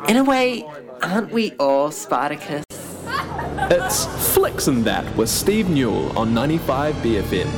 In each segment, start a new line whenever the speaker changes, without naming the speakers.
In a way, aren't we all Spartacus?
It's Flicks and That with Steve Newell on 95 BFM.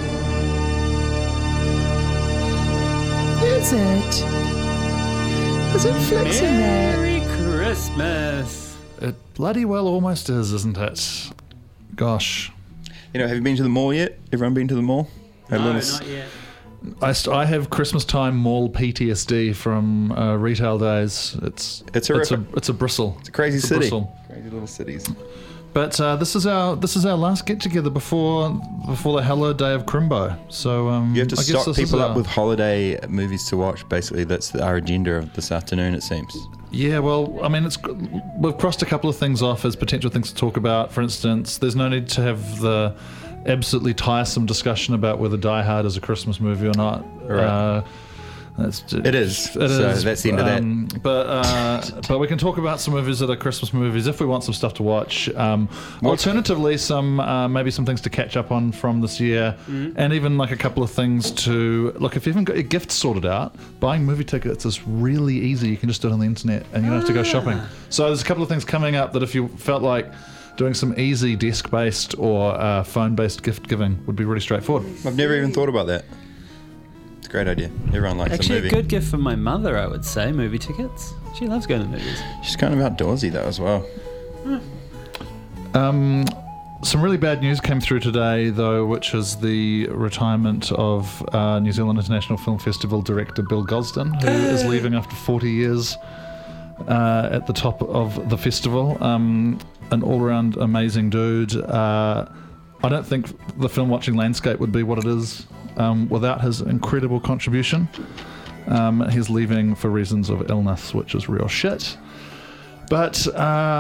Is it? Is it Flicks and That?
Merry Christmas.
It bloody well almost is, isn't it? Gosh.
You know, have you been to the mall yet? Everyone been to the mall?
No, not yet.
I have Christmas time mall PTSD from retail days. It's
horrific.
It's a bristle.
It's a crazy city.
Bristle.
Crazy little cities.
But this is our last get together before the hello day of Crimbo. So
You have to
I guess
stock
this
people
is
up with holiday movies to watch. Basically, that's our agenda of this afternoon. It seems.
Yeah, well, I mean, we've crossed a couple of things off as potential things to talk about. For instance, there's no need to have the absolutely tiresome discussion about whether Die Hard is a Christmas movie or not.
Right. It is. So that's the end of that.
But we can talk about some movies that are Christmas movies if we want some stuff to watch. Alternatively, maybe some things to catch up on from this year, and even like a couple of things to look. If you haven't got your gifts sorted out, buying movie tickets is really easy. You can just do it on the internet, and you don't have to go shopping. So there's a couple of things coming up that if you felt like doing some easy desk-based or phone-based gift giving would be really straightforward.
I've never even thought about that. It's a great idea. Everyone likes
Actually,
a movie.
a good gift for my mother, I would say, movie tickets. She loves going to movies.
She's kind of outdoorsy though as well.
Some really bad news came through today, though, which is the retirement of New Zealand International Film Festival director Bill Gosden, who is leaving after 40 years at the top of the festival. An all-round amazing dude. I don't think the film-watching landscape would be what it is without his incredible contribution. He's leaving for reasons of illness, which is real shit. But keep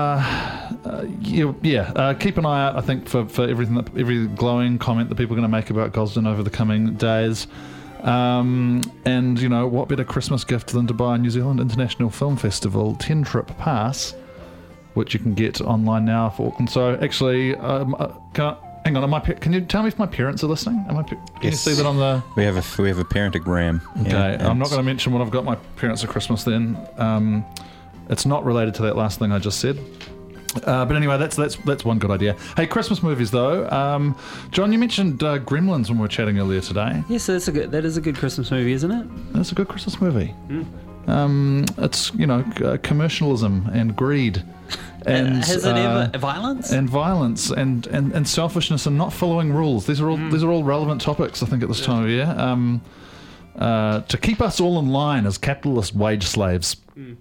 an eye out, I think, for every glowing comment that people are going to make about Gosden over the coming days. And, you know, what better Christmas gift than to buy a New Zealand International Film Festival 10-trip pass, which you can get online now for Auckland. So, actually, hang on, can you tell me if my parents are listening? Can you see that on the...
We have a parentagram.
Okay,
yeah,
I'm not going to mention what I've got my parents at Christmas then. It's not related to that last thing I just said. But anyway, that's one good idea. Hey, Christmas movies though. John, you mentioned Gremlins when we were chatting earlier today.
Yes, that is a good Christmas movie, isn't it?
That's a good Christmas movie. It's, you know, commercialism and greed. And
has it ever violence?
And violence and selfishness and not following rules. These are all relevant topics, I think, at this time of year. To keep us all in line as capitalist wage slaves.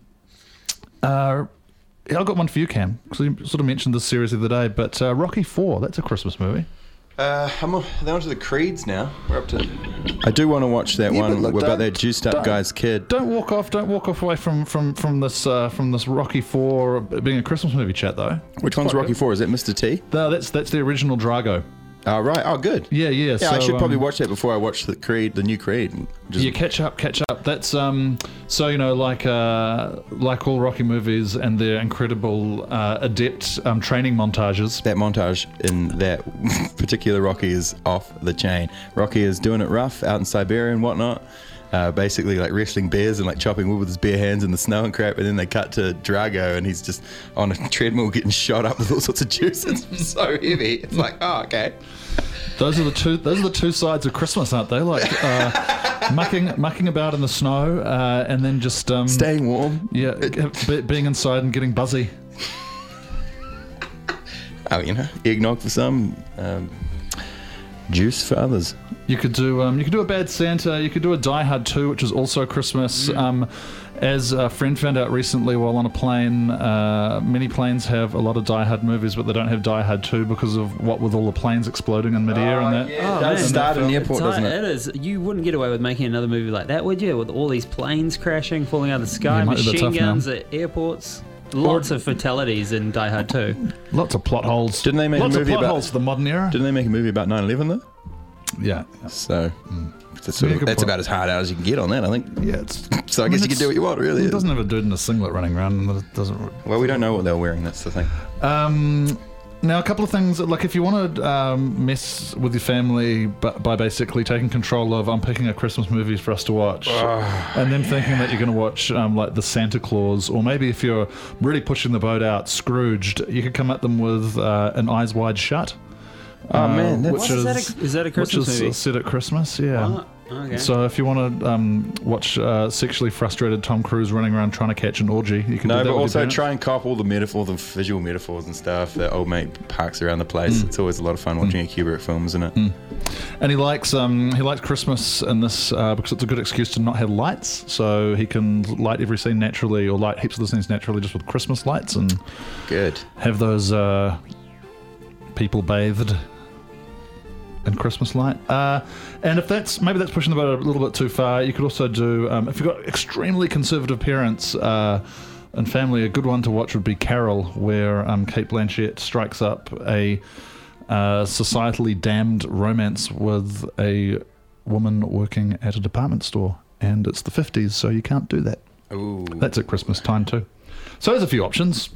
I've got one for you, Cam, because you sort of mentioned this series the other day, but Rocky IV, that's a Christmas movie.
They're onto the Creeds now. We're up to... I do want to watch that one about that juiced up guy's kid. Don't
walk off away from this Rocky IV being a Christmas movie chat, though.
Which one's Rocky IV? Is that Mr. T?
No, that's the original Drago.
Oh, right. Oh, good.
Yeah.
Yeah,
so,
I should probably watch that before I watch the new Creed.
Yeah, catch up. That's so, you know, like all Rocky movies and their incredible adept training montages.
That montage in that particular Rocky is off the chain. Rocky is doing it rough out in Siberia and whatnot. Basically like wrestling bears and like chopping wood with his bare hands in the snow and crap, and then they cut to Drago and he's just on a treadmill getting shot up with all sorts of juice. It's so heavy. It's like, oh, okay.
Those are the two sides of Christmas, aren't they? Like mucking about in the snow and then just
staying warm.
Yeah, being inside and getting buzzy.
Oh, you know, eggnog for some, juice for others.
You could do a Bad Santa. You could do a Die Hard 2, which is also Christmas. As a friend found out recently while on a plane, many planes have a lot of Die Hard movies, but they don't have Die Hard 2 because of what with all the planes exploding in midair and that.
Yeah, it does start in the airport, doesn't it?
It is. You wouldn't get away with making another movie like that, would you? With all these planes crashing, falling out of the sky, machine guns at airports. Lots of fatalities in Die Hard 2.
Lots of plot holes.
Didn't they make a movie about
holes for the modern era?
Didn't they make a movie about 9/11 though?
Yeah.
So that's about as hard out as you can get on that, I think.
Yeah.
So I guess you can do what you want, really.
It doesn't have a dude in a singlet running around. And it doesn't.
Well, we don't know what they were wearing. That's the thing.
Now, a couple of things, like if you want to mess with your family by basically taking control of, I'm picking a Christmas movie for us to watch, and then thinking that you're going to watch like the Santa Claus, or maybe if you're really pushing the boat out, Scrooged, you could come at them with an Eyes Wide Shut.
Oh man,
which
is that a Christmas
which is
movie?
set at Christmas, yeah.
Oh, okay.
So if you want to watch sexually frustrated Tom Cruise running around trying to catch an orgy, you can do that.
No, but
with
also
your parents.
try and cop all the metaphors, the visual metaphors and stuff that old mate parks around the place. It's always a lot of fun watching a Kubrick film, isn't it?
And he likes Christmas in this because it's a good excuse to not have lights, so he can light every scene naturally, or light heaps of the scenes naturally just with Christmas lights, and
Good.
have those people bathed in Christmas light. And if maybe that's pushing the boat a little bit too far, you could also do, if you've got extremely conservative parents and family, a good one to watch would be Carol, where Cate Blanchett strikes up a societally damned romance with a woman working at a department store, and it's the 50s, so you can't do that.
Ooh.
That's at Christmas time too. So there's a few options.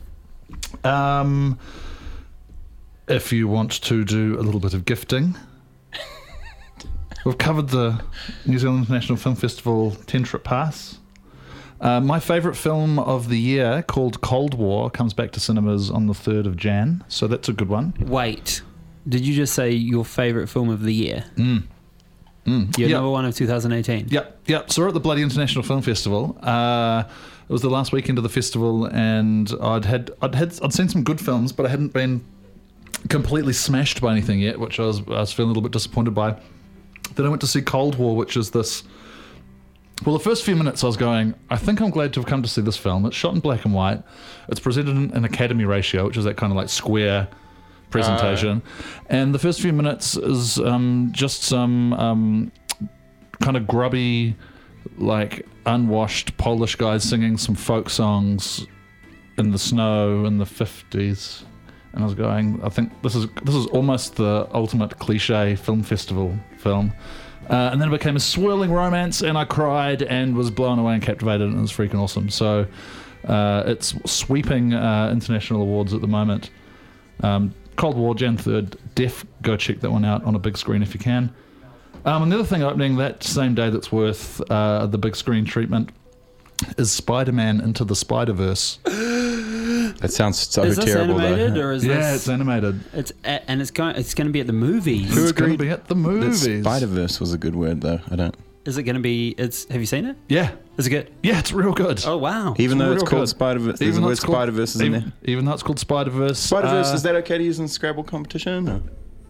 If you want to do a little bit of gifting, we've covered the New Zealand International Film Festival 10-trip pass. My favourite film of the year, called Cold War, comes back to cinemas on the 3rd of Jan, so that's a good one.
Wait, did you just say your favourite film of the year? Your
Yep.
number one of 2018?
Yep. So we're at the bloody International Film Festival. It was the last weekend of the festival, and I'd seen some good films, but I hadn't been completely smashed by anything yet, which I was feeling a little bit disappointed by. Then I went to see Cold War, which is this... Well, the first few minutes I was going, I think I'm glad to have come to see this film. It's shot in black and white. It's presented in an Academy ratio, which is that kind of like square presentation. And the first few minutes is just some kind of grubby, like unwashed Polish guys singing some folk songs in the snow in the 50s. And I was going, I think this is almost the ultimate cliche film festival film. And then it became a swirling romance, and I cried and was blown away and captivated, and it was freaking awesome. So it's sweeping international awards at the moment. Cold War, Jan 3rd. Go check that one out on a big screen if you can. And the other thing opening that same day that's worth the big screen treatment is Spider-Man Into the Spider-Verse.
That sounds so
is this
terrible,
animated,
though.
or is
Yeah,
this...
it's animated.
It's going to be at the movies.
Who
It's going to
agreed
be at the movies.
Spider-Verse was a good word, though. I don't.
Is it going to be... Have you seen it?
Yeah.
Is it good?
Yeah, it's real good.
Oh, wow.
Even though it's
real
called
good.
Spider-Verse, there's the
though
word
it's called-
Spider-Verse is in there.
Even though it's called Spider-Verse.
Spider-Verse, is that okay to use in Scrabble competition? Or?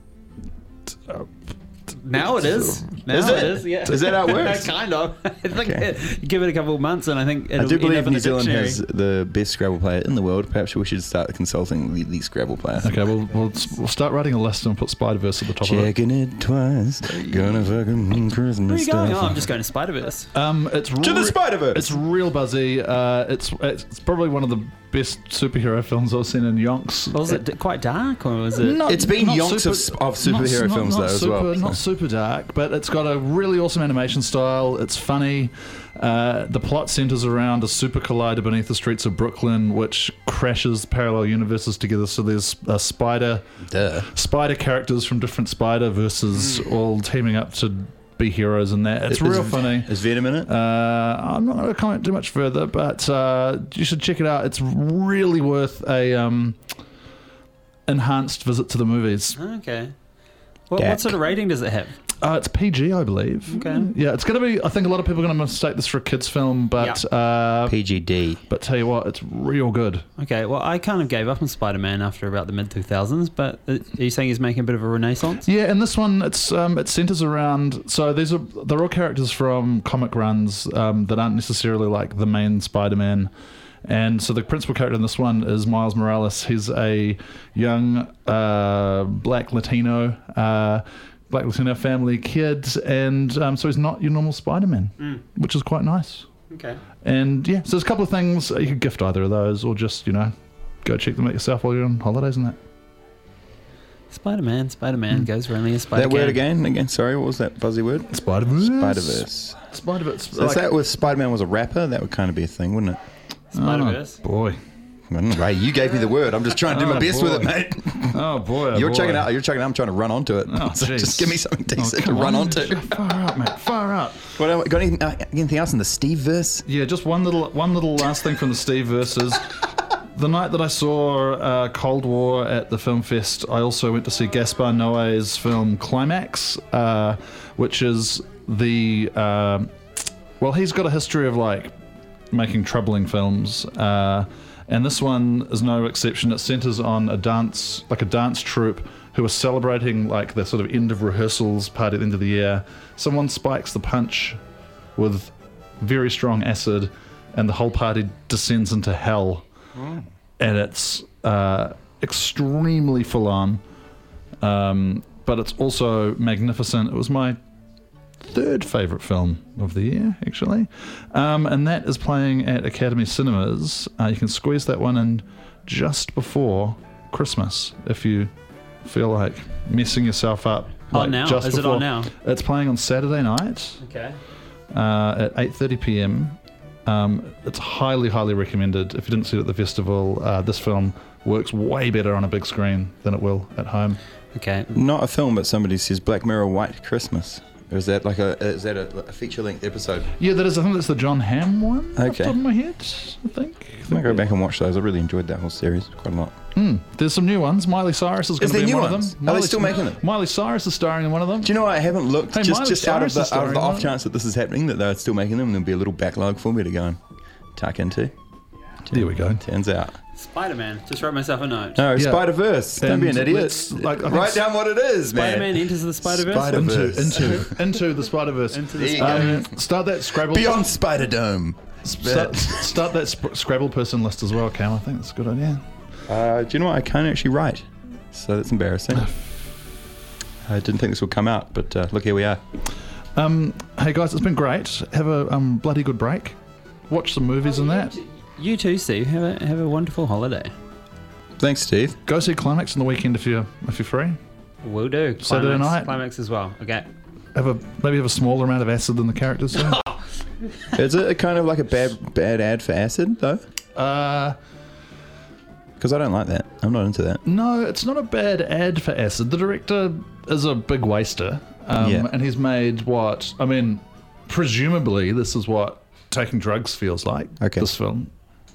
Now it is. Now
Is
it
it?
is, yeah.
Is that how it works?
Kind of. I think
Okay.
give it a couple of months, and I think it'll
I do
end up
believe
in
New
the
Zealand
dictionary.
has the best Scrabble player in the world. Perhaps we should start consulting the Scrabble player.
Okay, we'll start writing a list and put Spider-Verse at the top of it.
Checking it twice. Gonna fucking Christmas
Where are you going?
stuff.
Oh, I'm just going to Spider-Verse.
It's
To the Spider-Verse!
It's real buzzy. It's probably one of the best superhero films I've seen in yonks.
Was it quite dark, or was it...
It's been yonks of superhero films, though, as well.
Not super dark, but it's got a really awesome animation style. It's funny. The plot centers around a super collider beneath the streets of Brooklyn, which crashes parallel universes together. So there's spider characters from different Spider-Verses all teaming up to be heroes in that. It's real funny.
Is Venom in it?
I'm not going to comment too much further, but you should check it out. It's really worth a enhanced visit to the movies.
Okay. What sort of rating does it have?
It's PG, I believe.
Okay.
Yeah, it's going to be... I think a lot of people are going to mistake this for a kids' film, but
PGD.
but tell you what, it's real good.
Okay, well, I kind of gave up on Spider-Man after about the mid-2000s, but are you saying he's making a bit of a renaissance?
Yeah, and this one, it centers around... So they're all characters from comic runs that aren't necessarily like the main Spider-Man. And so the principal character in this one is Miles Morales. He's a young black Latino family kid, and so he's not your normal Spider-Man, which is quite nice.
Okay.
And yeah, so there's a couple of things. You could gift either of those, or just, go check them out yourself while you're on holidays and that.
Spider-Man goes where only a spider
That
can.
word again, sorry, what was that buzzy word?
Spider-Verse.
Spider-Verse.
Spider-Verse.
So if that was Spider-Man was a rapper, that would kind of be a thing, wouldn't it?
Spider-Verse.
Oh, boy.
Ray, you gave me the word. I'm just trying to do my best with it, mate.
Oh boy,
You're chugging out. I'm trying to run onto it.
Oh,
So just
jeez.
give me something decent to run onto.
Far out, mate. Far out.
Got anything else in the Steve verse?
Yeah, just one little last thing from the Steve verses. The night that I saw Cold War at the Film Fest, I also went to see Gaspar Noé's film Climax, which is the he's got a history of like making troubling films, and this one is no exception. It centers on a dance troupe who are celebrating like the sort of end of rehearsals party at the end of the year. Someone spikes the punch with very strong acid, and the whole party descends into hell. And it's extremely full on, but it's also magnificent. It was my third favourite film of the year, actually, and that is playing at Academy Cinemas. You can squeeze that one in just before Christmas if you feel like messing yourself up.
On now? Is it on now?
It's playing on Saturday night.
Okay.
At 8:30 p.m. It's highly recommended. If you didn't see it at the festival, this film works way better on a big screen than it will at home.
Okay.
Not a film, but somebody says Black Mirror White Christmas. Or is that a feature-length episode?
Yeah, that is. I think that's the John Hamm one. Off the
Okay.
top of my head, I think.
I'm going to go back and watch those. I really enjoyed that whole series quite a lot.
There's some new ones. Miley Cyrus is going to
there
be in
new
one
ones?
of them.
Are they still making them?
Miley Cyrus is starring in one of them.
Do you know what? I haven't looked,
Hey, Miley
just out of
Cyrus is
the
starring in
off
one.
chance that this is happening, that they're still making them, and there'll be a little backlog for me to go and tuck into.
There we go.
Turns out.
Spider-Man. Just write myself a note.
No,
Yeah.
Spider-Verse. Don't be an
And
idiot.
let's, like, I think
Write down what it is, man.
Spider-Man Enters the Spider-Verse?
Spider-Verse.
Into the Spider-Verse.
There you go.
Start that Scrabble.
Beyond Spider-Dome.
Start that Scrabble person list as well, Cam. I think that's a good idea.
Do you know what? I can't actually write, so that's embarrassing. I didn't think this would come out, but look, here we are.
Hey guys, it's been great. Have a bloody good break. Watch some movies and that.
You too, Steve. Have a wonderful holiday.
Thanks, Steve.
Go see Climax on the weekend if you're free.
Will do.
Saturday night.
Climax as well. Okay.
Maybe have a smaller amount of acid than the characters do.
Is it kind of like a bad ad for acid, though? Because I don't like that. I'm not into that.
No, it's not a bad ad for acid. The director is a big waster, and he's made what, I mean, presumably this is what taking drugs feels like.
Okay.
This film.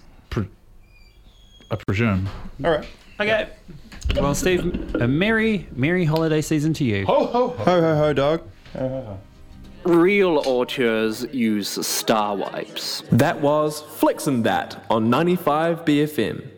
I presume.
All right.
Okay. Well, Steve, a merry holiday season to you.
Ho ho ho!
Ho, ho, ho, dog.
Real auteurs use star wipes.
That was Flicks and That on 95 BFM.